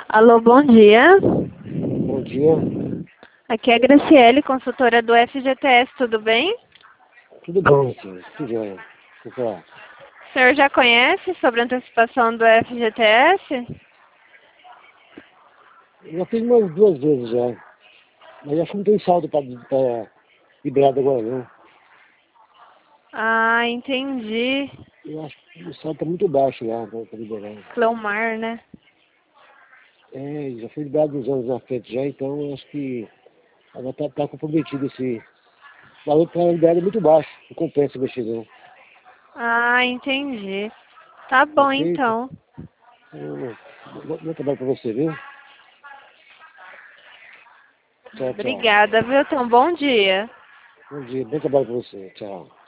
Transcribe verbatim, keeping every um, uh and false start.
Alô, bom dia. Bom dia. Aqui é a Graciele, consultora do F G T S, tudo bem? Tudo bom, senhor? Tudo jóia. Vou falar. O senhor já conhece sobre a antecipação do F G T S? Eu já fiz umas duas vezes já. Mas acho que não tem saldo para liberado agora não. Ah, entendi. Eu acho que o saldo está muito baixo lá para liberar. Cleomar, né? É, já foi liberado uns anos na frente já, então eu acho que ela está tá comprometido esse. O valor para liberar é muito baixo, não compensa investir não. Ah, entendi. Tá bom, Perfeito? então. Então, bom bom trabalho para você, viu? Tchau, tchau. Obrigada, viu? Tenha um bom dia. Bom dia, bom trabalho para você. Tchau.